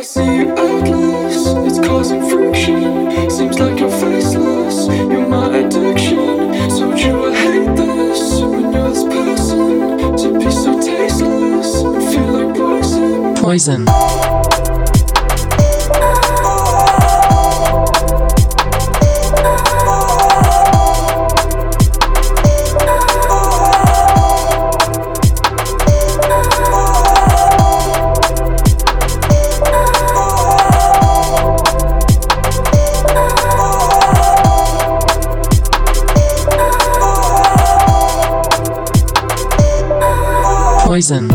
see you endless, it's causing friction. Seems like you're faceless, you're my addiction. So you will hate this when you're this person. To be so tasteless, feel like poison. Poison. Poison.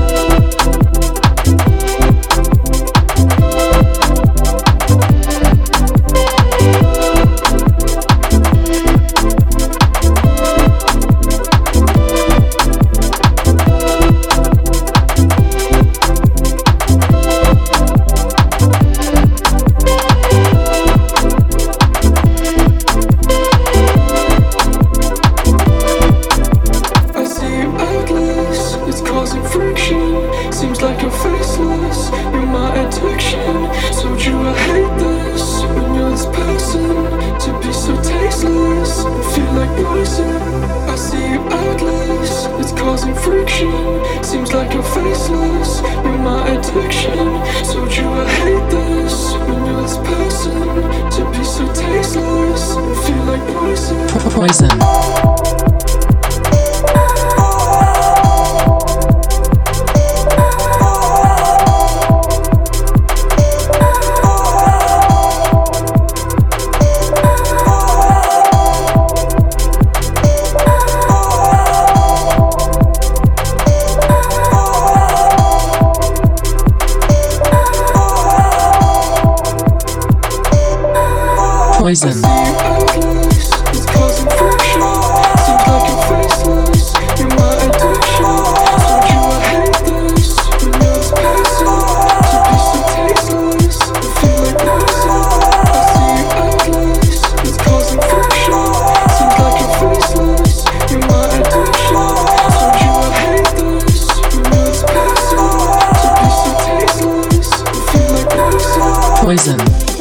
Seems like you're faceless, you're my addiction. So you will hate this when you're this person. To be so tasteless, feel like poison. I see you endless, it's causing friction. Seems like you're faceless, you're my addiction. So you will hate this when you're this person. To be so tasteless, feel like poison. Poison. Poison. It's causing friction. Seems like you're faceless, you're my addiction. So you will hate this when you're this person. To be so tasteless, feel like poison. I see you endless, it's causing friction. Seems like you're faceless, you're my addiction. So you will hate this when you're this person. To be so tasteless, feel like poison. Poison.